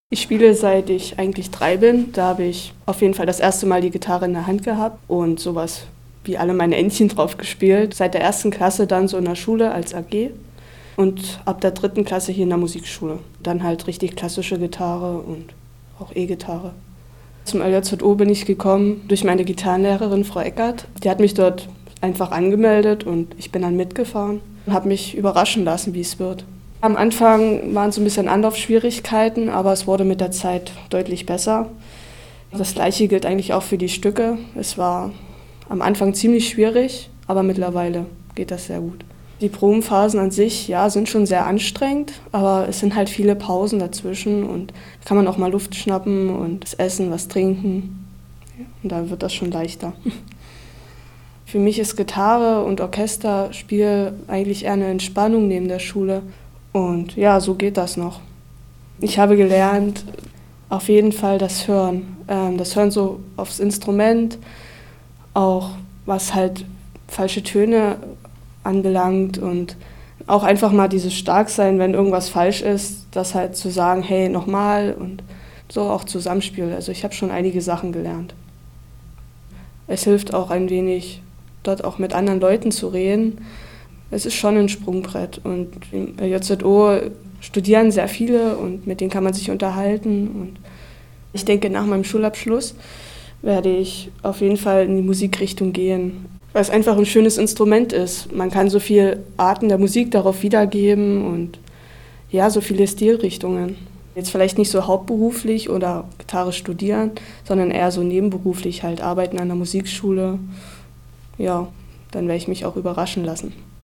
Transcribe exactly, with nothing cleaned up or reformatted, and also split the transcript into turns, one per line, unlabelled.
Ich spiele, seit ich eigentlich drei bin. Da habe ich auf jeden Fall das erste Mal die Gitarre in der Hand gehabt und sowas wie alle meine Entchen drauf gespielt. Seit der ersten Klasse dann so in der Schule als A G und ab der dritten Klasse hier in der Musikschule. Dann halt richtig klassische Gitarre und auch E-Gitarre. Zum L J Z O bin ich gekommen durch meine Gitarrenlehrerin, Frau Eckert. Die hat mich dort einfach angemeldet und ich bin dann mitgefahren und habe mich überraschen lassen, wie es wird. Am Anfang waren so ein bisschen Anlaufschwierigkeiten, aber es wurde mit der Zeit deutlich besser. Das Gleiche gilt eigentlich auch für die Stücke. Es war am Anfang ziemlich schwierig, aber mittlerweile geht das sehr gut. Die Probenphasen an sich, ja, sind schon sehr anstrengend, aber es sind halt viele Pausen dazwischen und da kann man auch mal Luft schnappen und was essen, was trinken. Und da wird das schon leichter. Für mich ist Gitarre und Orchesterspiel eigentlich eher eine Entspannung neben der Schule. Und ja, so geht das noch. Ich habe gelernt, auf jeden Fall das Hören. Ähm, das Hören so aufs Instrument, auch was halt falsche Töne anbelangt und auch einfach mal dieses Starksein, wenn irgendwas falsch ist, das halt zu sagen, hey, nochmal und so auch Zusammenspiel. Also ich habe schon einige Sachen gelernt. Es hilft auch ein wenig, dort auch mit anderen Leuten zu reden. Es ist schon ein Sprungbrett und im L J Z O studieren sehr viele und mit denen kann man sich unterhalten. Und ich denke, nach meinem Schulabschluss werde ich auf jeden Fall in die Musikrichtung gehen, weil es einfach ein schönes Instrument ist. Man kann so viele Arten der Musik darauf wiedergeben und ja, so viele Stilrichtungen. Jetzt vielleicht nicht so hauptberuflich oder Gitarre studieren, sondern eher so nebenberuflich halt arbeiten an der Musikschule. Ja, dann werde ich mich auch überraschen lassen.